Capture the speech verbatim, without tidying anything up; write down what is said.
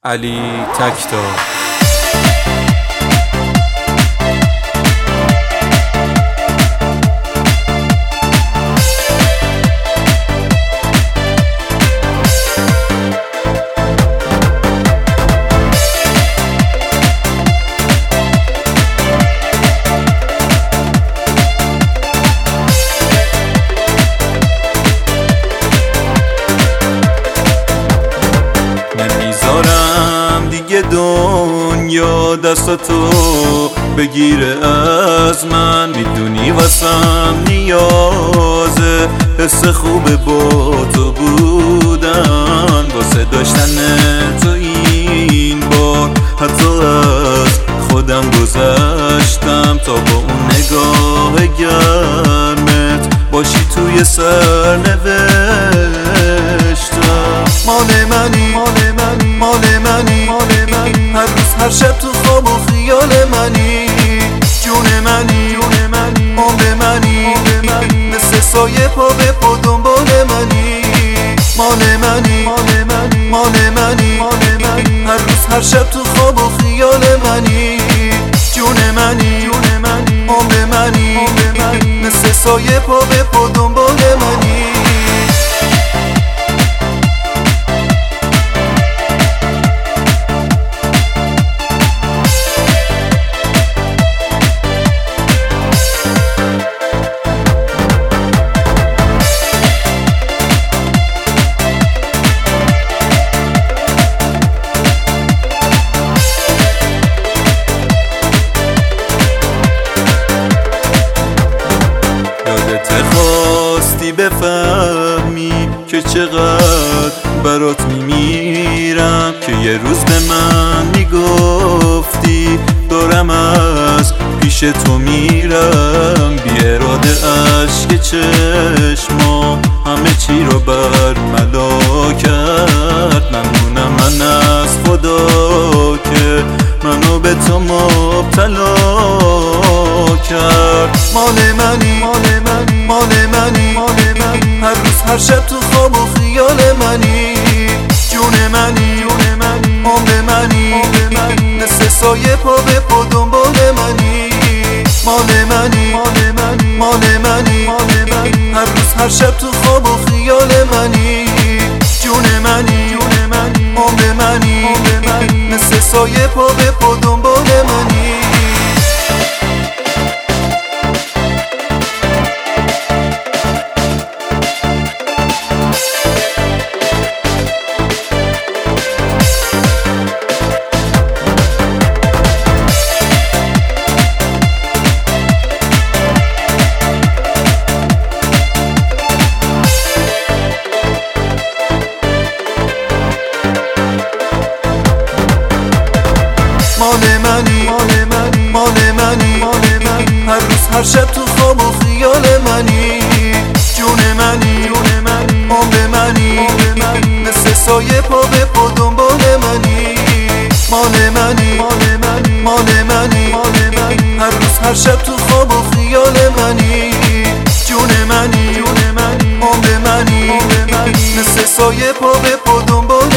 علی تکتا. نمیذارم دیگه دنیا دستاتو بگیره از من، میدونی واسم نیازه حس خوبه با تو بودن، واسه داشتن تو این بار حتی از خودم گذشتم تا با اون نگاه گرمت باشی توی سرنوشتم. مال منی مال منی مال منی هر روز هر شب تو خواب و خیال منی، جون منی جون منی عمر منی مثل سایه پا به پا دنبال منی. مال منی مال منی مال منی هر روز هر شب تو خواب و خیال منی، جون منی جون منی عمر منی مثل سایه پا به پا دنبال منی. خواستی بفهمی که چقدر برات میمیرم، که یه روز به من میگفتی دارم از پیش تو میرم، بی اراده اشک چشمام همه چی رو برملا کرد. ممنونم من از خدا که منو به تو مبتلا کرد. مال منی مال منی مال منی هر روز هر شب تو خواب و خیال منی، جون منی جون منی عمر منی مثل سایه پا به پا دنبال منی. مال منی مال منی مال منی هر روز هر شب تو خواب و خیال منی، جون منی جون منی عمر منی مثل سایه پا به پا دنبال منی. مال منی مال منی مال منی هر روز هر شب تو خواب و خیال منی، جون منی جون منی عمر منی مثل سایه پا به پا دنبال منی. مال منی مال منی مال منی هر روز هر شب تو خواب و خیال منی، جون منی جون منی عمر منی مثل سایه پا به پا دنبال